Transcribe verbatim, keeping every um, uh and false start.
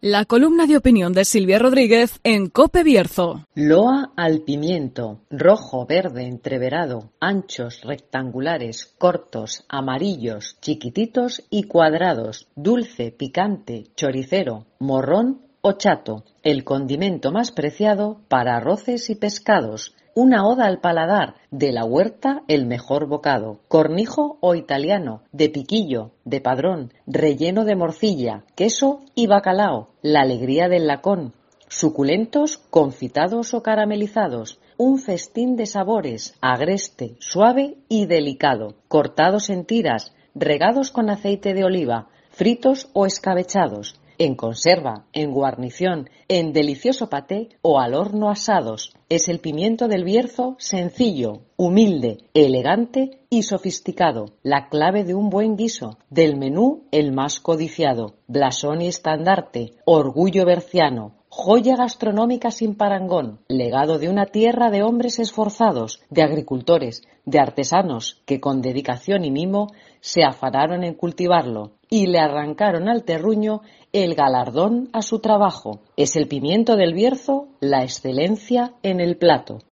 La columna de opinión de Silvia Rodríguez en COPE Bierzo. Loa al pimiento, rojo, verde, entreverado, anchos, rectangulares, cortos, amarillos, chiquititos y cuadrados, dulce, picante, choricero, morrón o chato, el condimento más preciado para arroces y pescados. Una oda al paladar, de la huerta el mejor bocado, cornijo o italiano, de piquillo, de padrón, relleno de morcilla, queso y bacalao, la alegría del lacón, suculentos, confitados o caramelizados, un festín de sabores, agreste, suave y delicado, cortados en tiras, regados con aceite de oliva, fritos o escabechados, en conserva, en guarnición, en delicioso paté o al horno asados. Es el pimiento del Bierzo sencillo, humilde, elegante y sofisticado, la clave de un buen guiso, del menú el más codiciado, blasón y estandarte, orgullo berciano, joya gastronómica sin parangón, legado de una tierra de hombres esforzados, de agricultores, de artesanos que con dedicación y mimo se afanaron en cultivarlo y le arrancaron al terruño el galardón a su trabajo. Es el pimiento del Bierzo, la excelencia en el plato.